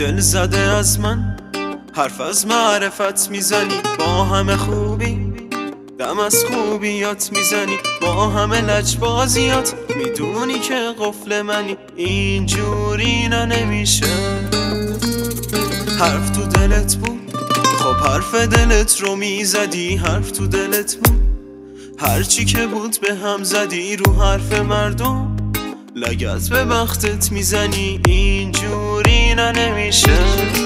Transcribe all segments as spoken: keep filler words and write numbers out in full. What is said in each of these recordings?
دل زده از من حرف از معرفت میزنی، با همه خوبی دم از خوبیات میزنی، با همه لجبازیات میدونی که قفل منی. اینجوری نه نمیشه، حرف تو دلت بود، خب حرف دلت رو میزدی. حرف تو دلت بود، هرچی که بود به هم زدی. رو حرف مردم لگت به بختت میزنی. اینجوری نه نمیشه.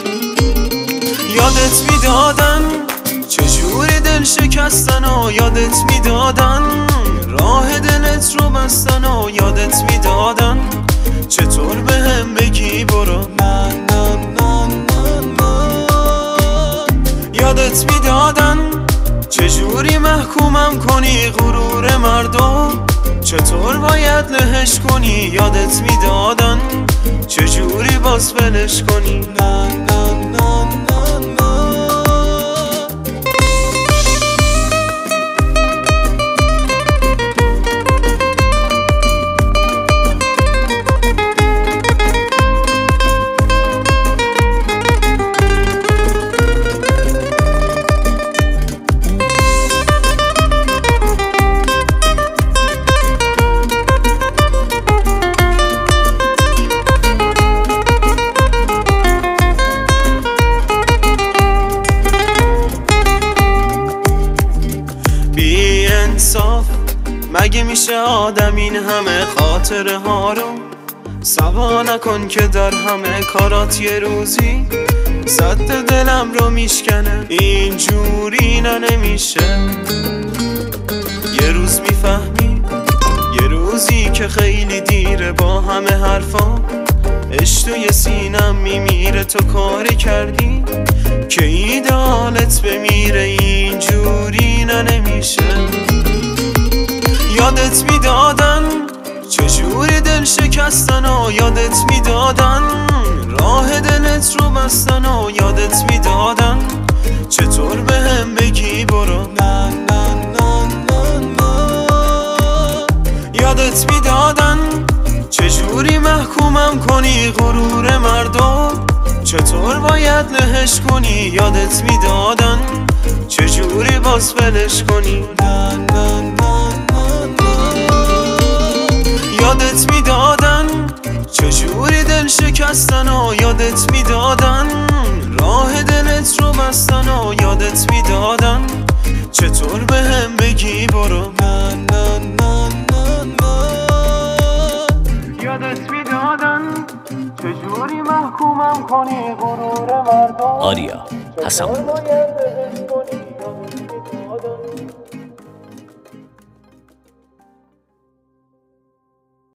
یادت میدادن چجوری دل شکستن و یادت میدادن راه دلت رو بستن و یادت میدادن چطور به هم بگی برو. نه نه نه نه نه. یادت میدادن چجوری محکومم کنی غرور مردم، چطور باید لهش کنی. یادت میدادن چجوری باز ولش کنی. نه نه نه نه نه. مگه میشه آدم این همه خاطره ها رو سوا نکن که در همه کارات یه روزی صد دلم رو میشکنه. اینجوری نه نمیشه. یه روز میفهمی یه روزی که خیلی دیره، با همه حرفا عشق توی سینم میمیره. تو کاری کردی که ایدالت بمیره. اینجوری نه نمیشه. یادت میدادن چجوری دل شکستن و یادت میدادن راه دلت رو بستن و یادت میدادن چطور به هم بگی برو. نه نه نه نه نه. یادت میدادن چجوری محکومم کنی غرور مردم، چطور باید لهش کنی. یادت میدادن چجوری باز ولش کنی. نه نه نه. یادت میدادن چجوری دل شکستن و یادت میدادن راه دلت رو بستن و یادت میدادن چطور به هم بگی برو. نه نه نه نه نه. یادت میدادن چجوری محکومم کنی غرور مردم. آریا حسن.